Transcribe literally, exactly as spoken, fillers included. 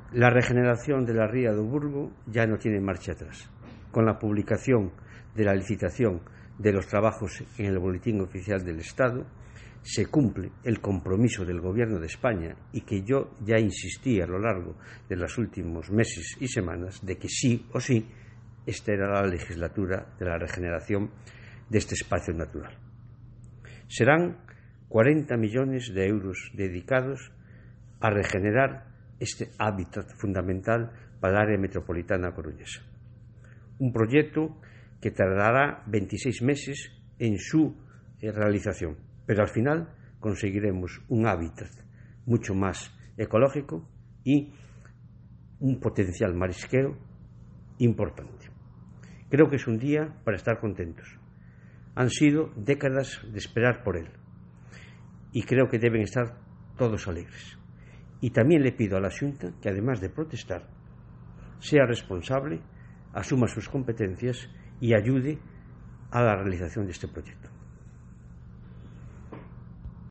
La regeneración de la ría do Burgo ya no tiene marcha atrás. Con la publicación de la licitación de los trabajos en el Boletín Oficial del Estado, se cumple el compromiso del Gobierno de España y que yo ya insistí a lo largo de los últimos meses y semanas de que sí o sí, esta era la legislatura de la regeneración de este espacio natural. Serán cuarenta millones de euros dedicados a regenerar este hábitat fundamental para el área metropolitana coruñesa. Un proyecto que tardará veintiséis meses en su eh, realización, pero al final conseguiremos un hábitat mucho más ecológico y un potencial marisquero importante. Creo que es un día para estar contentos. Han sido décadas de esperar por él y creo que deben estar todos alegres. Y también le pido a la Xunta que, además de protestar, sea responsable, asuma sus competencias y ayude a la realización de este proyecto.